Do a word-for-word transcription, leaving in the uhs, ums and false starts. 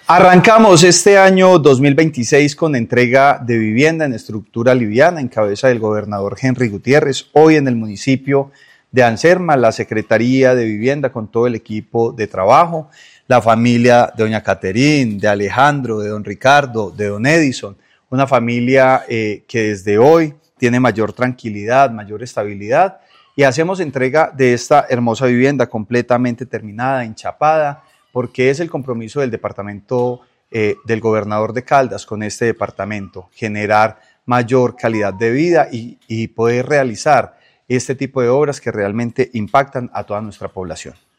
Arrancamos este año dos mil veintiséis con entrega de vivienda en estructura liviana en cabeza del gobernador Henry Gutiérrez, hoy en el municipio de Anserma, la Secretaría de Vivienda con todo el equipo de trabajo, la familia de doña Caterín, de Alejandro, de don Ricardo, de don Edison, una familia eh, que desde hoy tiene mayor tranquilidad, mayor estabilidad, y hacemos entrega de esta hermosa vivienda completamente terminada, enchapada, porque es el compromiso del departamento eh, del gobernador de Caldas con este departamento, generar mayor calidad de vida y, y poder realizar este tipo de obras que realmente impactan a toda nuestra población.